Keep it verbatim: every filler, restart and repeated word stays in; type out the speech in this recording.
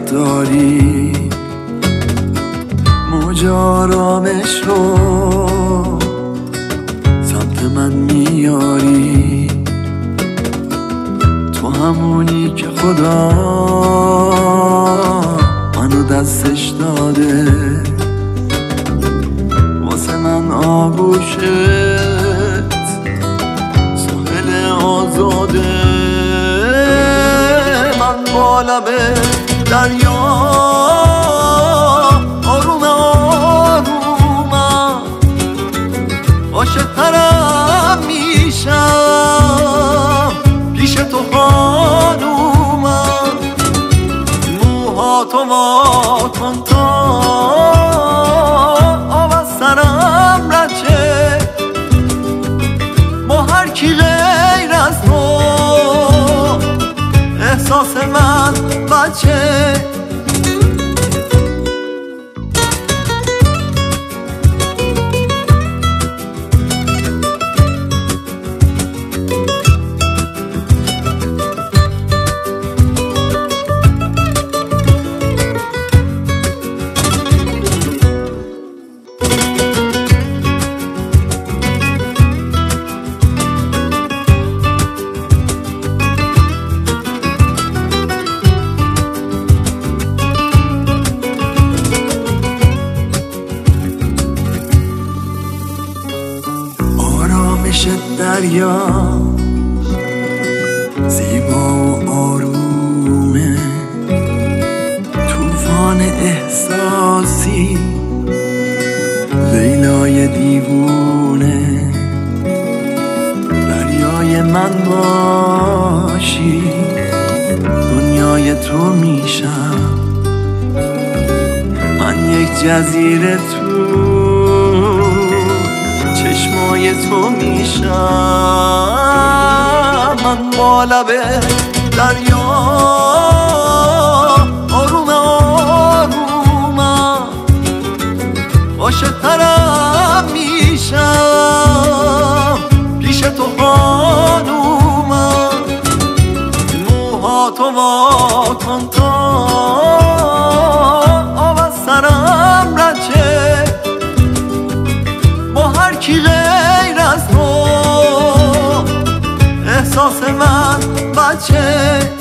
داری، موج آرامش رو سمت من میاری. تو همونی که خدا منو دستش داده، واسه من آغوشت ساحل آزاده. من با لب دریا آروم آرومم، عاشق‌ترم میشم پیش تو خانومم. موهاتو وا کن تا آب از سرم رچه، با هر کی غیر از تو احساس من بچه. آرامش دریا زیبا و آرومه، طوفان احساسی لیلای دیوونه. دریای من باشی دنیای تو میشم، من یک جزیره تو چشمای تو میشم. من با لب دریا آروم آرومم، عاشق‌ترم میشم پیش تو خانومم. موهاتو وا کن تا آب از سرم رچه، با هر کی غیر از تو احساس من بچه.